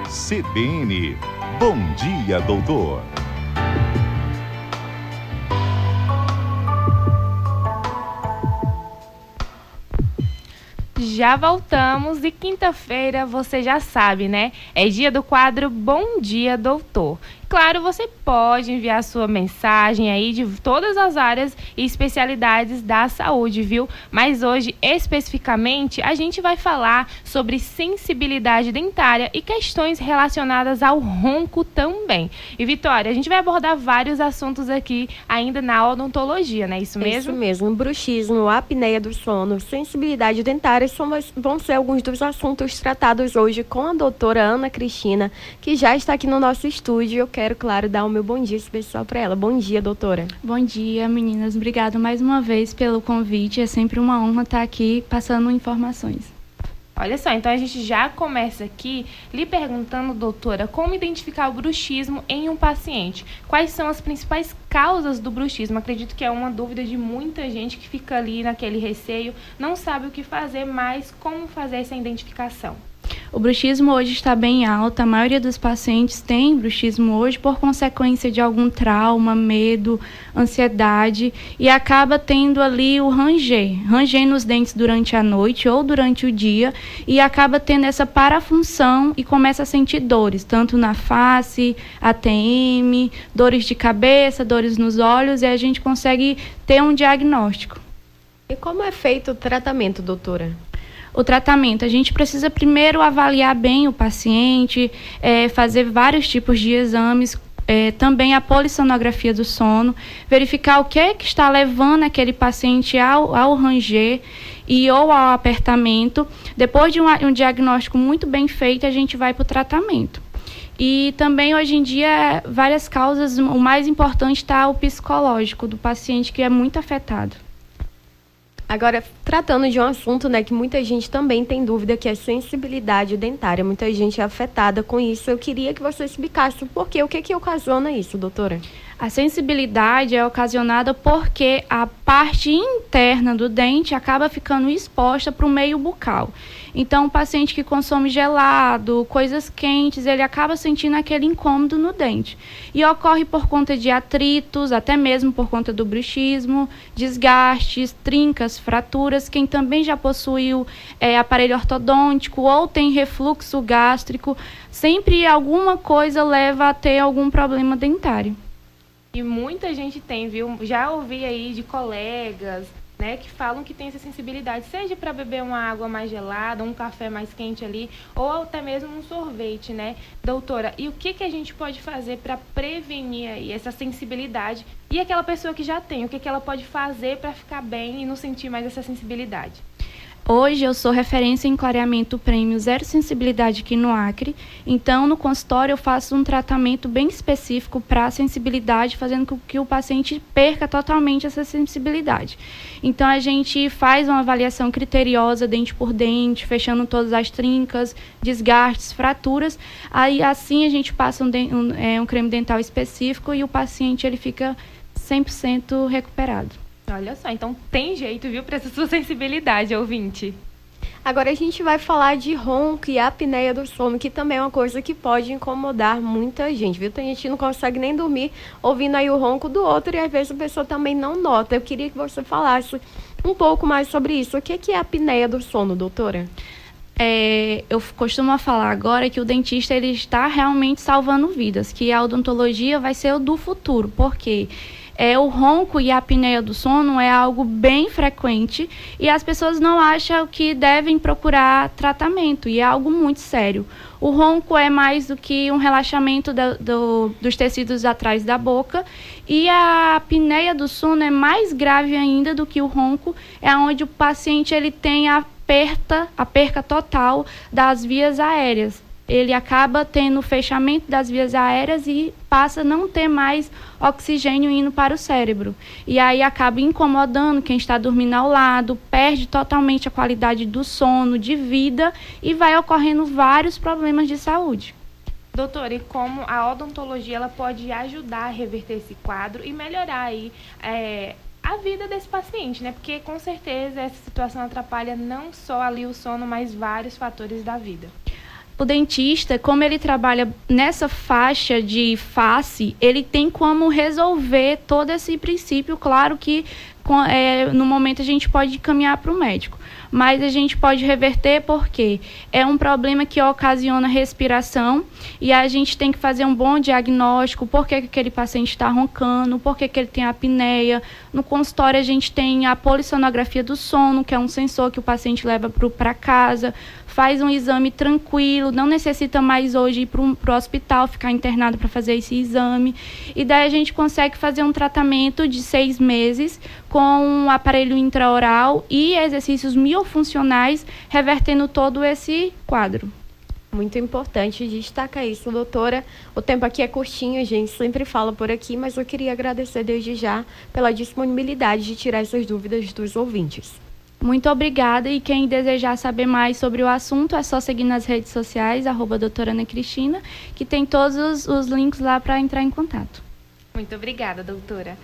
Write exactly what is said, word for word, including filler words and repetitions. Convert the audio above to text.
C B N. Bom dia, doutor. Já voltamos e quinta-feira você já sabe, né? É dia do quadro Bom Dia, Doutor. Claro, você pode enviar sua mensagem aí de todas as áreas e especialidades da saúde, viu? Mas hoje, especificamente, a gente vai falar sobre sensibilidade dentária e questões relacionadas ao ronco também. E, Vitória, a gente vai abordar vários assuntos aqui ainda na odontologia, não é isso mesmo? É isso mesmo. Bruxismo, apneia do sono, sensibilidade dentária são, vão ser alguns dos assuntos tratados hoje com a doutora Ana Cristina, que já está aqui no nosso estúdio. Eu quero, claro, dar o meu bom dia especial para ela. Bom dia, doutora. Bom dia, meninas. Obrigada mais uma vez pelo convite. É sempre uma honra estar aqui passando informações. Olha só, então a gente já começa aqui lhe perguntando, doutora, como identificar o bruxismo em um paciente? Quais são as principais causas do bruxismo? Acredito que é uma dúvida de muita gente que fica ali naquele receio, não sabe o que fazer, mas como fazer essa identificação? O bruxismo hoje está bem alto, a maioria dos pacientes tem bruxismo hoje por consequência de algum trauma, medo, ansiedade e acaba tendo ali o ranger, ranger nos dentes durante a noite ou durante o dia e acaba tendo essa parafunção e começa a sentir dores, tanto na face, A T M, dores de cabeça, dores nos olhos e a gente consegue ter um diagnóstico. E como é feito o tratamento, doutora? O tratamento, a gente precisa primeiro avaliar bem o paciente, é, fazer vários tipos de exames, é, também a polissonografia do sono, verificar o que é que está levando aquele paciente ao, ao ranger e ou ao apertamento. Depois de um, um diagnóstico muito bem feito, a gente vai para o tratamento. E também, hoje em dia, várias causas, o mais importante está o psicológico do paciente, que é muito afetado. Agora, tratando de um assunto, né, que muita gente também tem dúvida, que é sensibilidade dentária. Muita gente é afetada com isso. Eu queria que você explicasse o porquê. O que que ocasiona isso, doutora? A sensibilidade é ocasionada porque a parte interna do dente acaba ficando exposta para o meio bucal. Então, o paciente que consome gelado, coisas quentes, ele acaba sentindo aquele incômodo no dente. E ocorre por conta de atritos, até mesmo por conta do bruxismo, desgastes, trincas, fraturas. Quem também já possuiu é, aparelho ortodôntico ou tem refluxo gástrico, sempre alguma coisa leva a ter algum problema dentário. E muita gente tem, viu? Já ouvi aí de colegas, né, que falam que tem essa sensibilidade, seja para beber uma água mais gelada, um café mais quente ali, ou até mesmo um sorvete, né? Doutora, e o que, que a gente pode fazer para prevenir aí essa sensibilidade? E aquela pessoa que já tem, o que, que ela pode fazer para ficar bem e não sentir mais essa sensibilidade? Hoje eu sou referência em clareamento prêmio zero sensibilidade aqui no Acre, então no consultório eu faço um tratamento bem específico para a sensibilidade, fazendo com que o paciente perca totalmente essa sensibilidade. Então a gente faz uma avaliação criteriosa dente por dente, fechando todas as trincas, desgastes, fraturas, aí assim a gente passa um, um, é, um creme dental específico e o paciente ele fica cem por cento recuperado. Olha só, então tem jeito, viu, para essa sua sensibilidade, ouvinte. Agora a gente vai falar de ronco e apneia do sono, que também é uma coisa que pode incomodar muita gente, viu? Tem gente que não consegue nem dormir ouvindo aí o ronco do outro e às vezes a pessoa também não nota. Eu queria que você falasse um pouco mais sobre isso. O que é a apneia do sono, doutora? É, eu costumo falar agora que o dentista ele está realmente salvando vidas, que a odontologia vai ser o do futuro, porque É, o ronco e a apneia do sono é algo bem frequente e as pessoas não acham que devem procurar tratamento e é algo muito sério. O ronco é mais do que um relaxamento do, do, dos tecidos atrás da boca e a apneia do sono é mais grave ainda do que o ronco, é onde o paciente ele tem a perda, a perca total das vias aéreas. Ele acaba tendo fechamento das vias aéreas e passa a não ter mais oxigênio indo para o cérebro. E aí acaba incomodando quem está dormindo ao lado, perde totalmente a qualidade do sono, de vida e vai ocorrendo vários problemas de saúde. Doutora, e como a odontologia ela pode ajudar a reverter esse quadro e melhorar aí, é, a vida desse paciente, né? Porque com certeza essa situação atrapalha não só ali o sono, mas vários fatores da vida. o dentista, como ele trabalha nessa faixa de face, ele tem como resolver todo esse princípio. Claro que é, no momento a gente pode caminhar para o médico, mas a gente pode reverter porque é um problema que ocasiona respiração e a gente tem que fazer um bom diagnóstico, por que aquele paciente está roncando, por que que ele tem apneia. No consultório a gente tem a polissonografia do sono, que é um sensor que o paciente leva para casa, faz um exame tranquilo, não necessita mais hoje ir para o hospital, ficar internado para fazer esse exame. E daí a gente consegue fazer um tratamento de seis meses com um aparelho intraoral e exercícios miofuncionais, revertendo todo esse quadro. Muito importante destacar isso, doutora. O tempo aqui é curtinho, a gente sempre fala por aqui, mas eu queria agradecer desde já pela disponibilidade de tirar essas dúvidas dos ouvintes. Muito obrigada, e quem desejar saber mais sobre o assunto é só seguir nas redes sociais, arroba doutora Ana Cristina, que tem todos os, os links lá para entrar em contato. Muito obrigada, doutora.